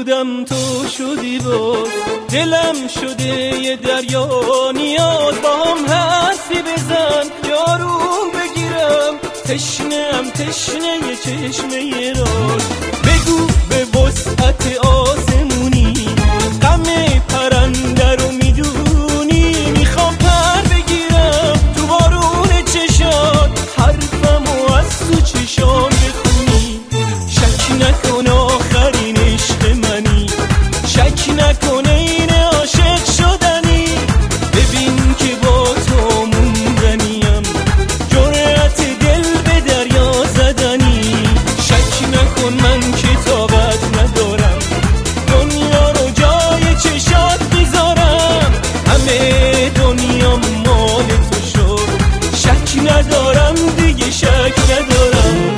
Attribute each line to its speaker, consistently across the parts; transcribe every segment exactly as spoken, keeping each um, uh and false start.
Speaker 1: وجودم تو شدی باز، دلم شده یه دریا نیاز، با هم حرفی بزن یارون بگیرم، تشنم تشنه یه چشمه راز، بگو به وسعت آسمونی غم پرنده رو میدونی، میخوام پر بگیرم تو بارون چشات، حرفمو از تو چشام بخونی، شک نکن آخرین عشق منی، شک نکن این عاشق شدنی، ببین که با تو موندنیم، جرأت دل به دریا زدنی، شک نکن من که طاقت ندارم دنیا رو جای چشات میذارم، همه دنیا مال تو شد، شک ندارم دیگه شک ندارم.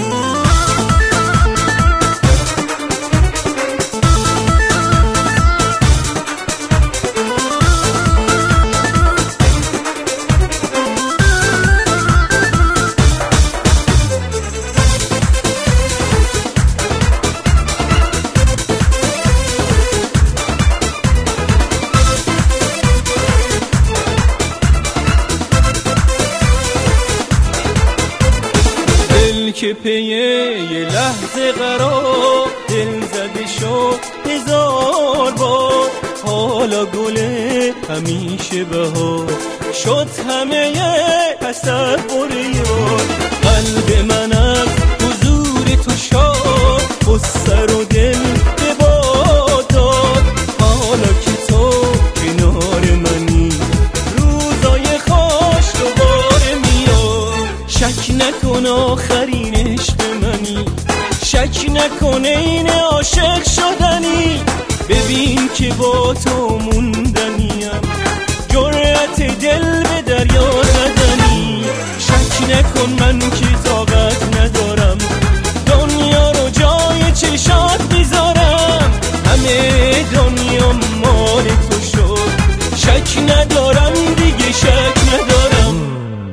Speaker 1: که پیه یه لحظه قرار دل زده شد هزار بار، حالا گله همیشه بهار شد همه تصور یار، قلب من از حضور تو شاد و سر و دل به باد داد، حالا که تو کنار منی روزای خوش دوباره میاد، شک نکن آخرین عشق منی، شک نکن این عاشق شدنی، ببین که با تو موندنیم، جرأت دل به دریا زدنی، شک نکن من که طاقت ندارم دنیا رو جای چشات میذارم، همه دنیا مال تو شد، شک ندارم دیگه شک ندارم.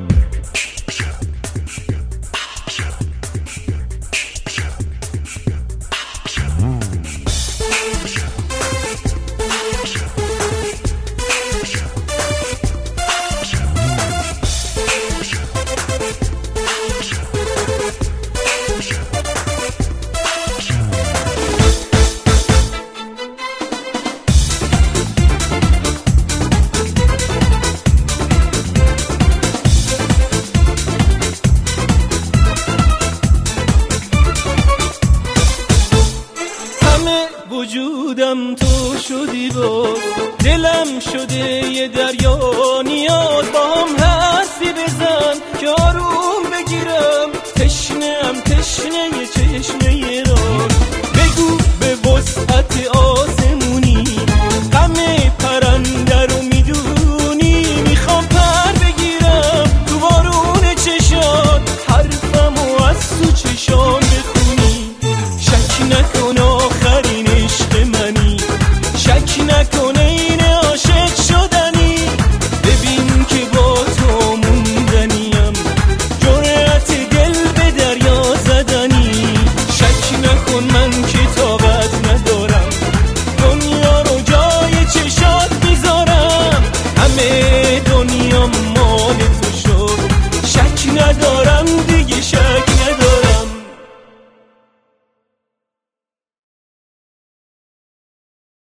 Speaker 1: وجودم تو شدی باز، دلم شده یه دریا نیاز، با هم حرفی بزن یارو